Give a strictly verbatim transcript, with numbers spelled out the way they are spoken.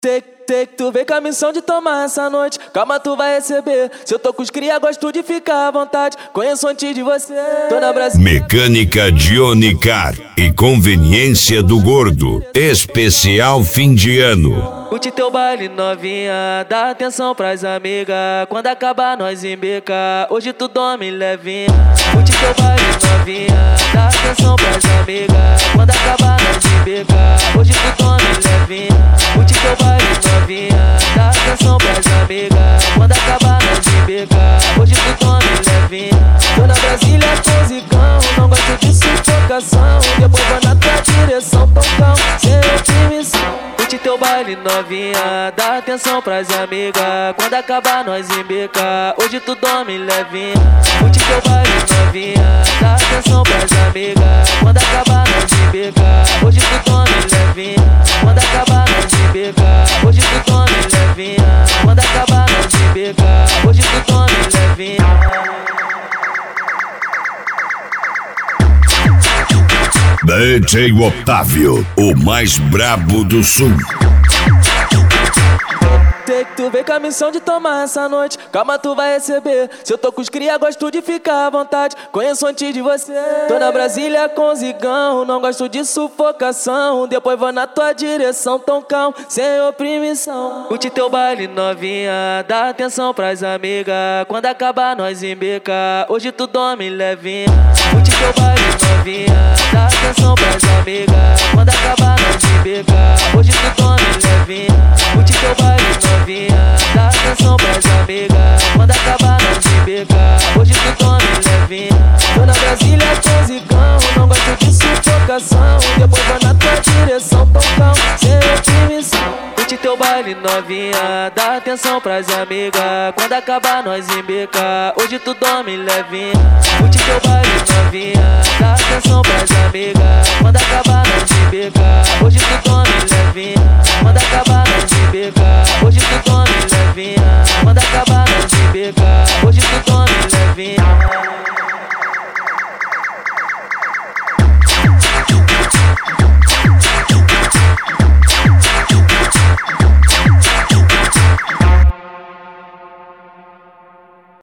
Sei, sei que tu vem com a missão de tomar essa noite. Calma, tu vai receber. Se eu tô com os cria, gosto de ficar à vontade. Conheço antes de você. Tô na Brasil. Mecânica Johnny Car e conveniência do gordo. Especial fim de ano. Curte teu baile novinha, dá atenção pras amigas. Quando acabar nós embeca, hoje tu dorme levinha. Curte teu baile novinha, dá atenção pras amigas. Quando acabar nós embeca, hoje tu dorme levinha. Curte teu baile novinha, dá atenção pras amigas. Quando acabar nós embeca, hoje tu dorme levinha. Tô na Brasília com zicão, não gosto de sufocação. Depois vou na tua direção, tocão, sem oprimição. Curte teu baile novinha, dá atenção pras amigas. Quando acabar nós embeca, hoje tu dorme levinha. Curte teu baile novinha, dá atenção pras amigas. Quando acabar nós embeca, hoje tu dorme levinha. Quando acabar nós embeca, hoje tu dorme levinha. Quando acabar nós embeca, hoje tu dorme levinha. D J Otávio, o mais brabo do sul. Sei que tu vem com a missão de tomar essa noite. Calma, tu vai receber. Se eu tô com os cria, gosto de ficar à vontade. Conheço antes de você. Tô na Brasília com zigão, não gosto de sufocação. Depois vou na tua direção, tão calmo, sem oprimição. Curte teu baile novinha, dá atenção pras amigas. Quando acabar nós embeca, hoje tu dorme levinha. Curte teu baile novinha, dá atenção pras amigas. Quando acabar nós embeca, hoje tu dorme levinha. Curte teu baile novinha, dá atenção pras amigas. Quando acabar nós embeca, hoje tu dorme levinha. Tô na Brasília com zicão, não gosto de sufocação. Depois vou na tua direção, tão calmo, sem oprimição. Curte teu baile novinha, dá atenção pras amigas. Quando acabar nós embeca, hoje tu dorme levinha. Curte teu baile novinha, dá atenção pras amigas.